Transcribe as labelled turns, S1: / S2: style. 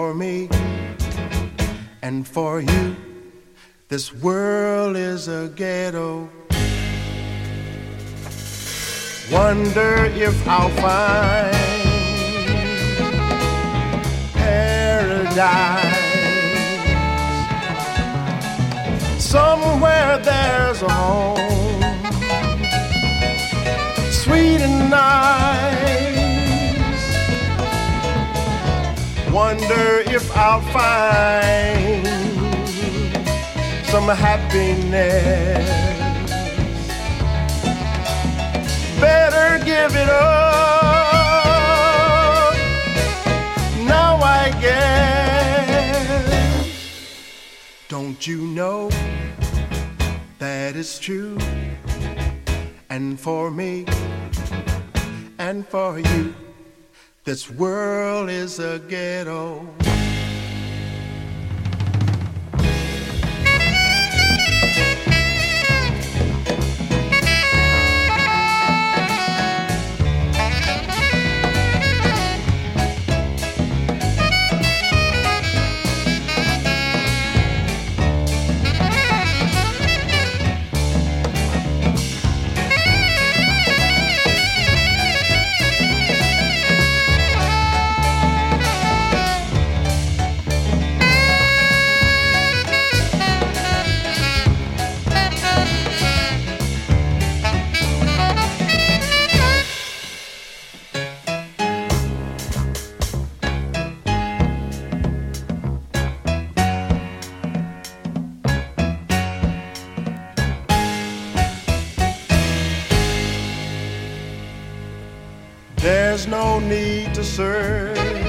S1: for me and for you, this world is a ghetto. Wonder if I'll find paradise somewhere. There's a home, sweet and nice. Wonder if I'll find some happiness. Better give it up now, I guess. Don't you know that it's true? And for me and for you, this world is a ghetto. There's no need to search